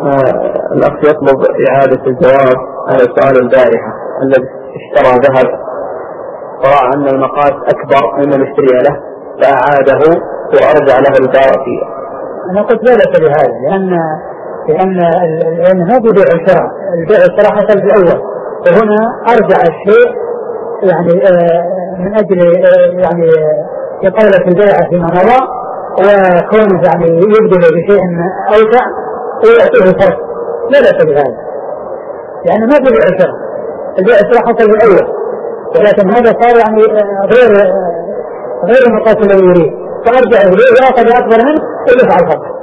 الأخ يطلب إعادة الجواب على سؤال البارحة. الذي اشترى ذهب ورأى أن المقاس أكبر مما اشتري له فأعاده وأرجع له الباقي. أنا قلت لا بأس بهذا لأن ما بيع الشراء، البيع والشراء حصل بالأول، وهنا أرجع الشيء يعني من أجل يعني يطالب البيع فيما مضى، وكونه يعني يبدل بشيء أوسع ويأتيه فرق. لا بأس بهذا لأن ما بيع الشراء، البيع والشراء حصل بالأول، ولكن هذا صار يعني غير المقاس الذي يريد، فأرجع إليه وأخذ أكبر منه ويفعل فرق.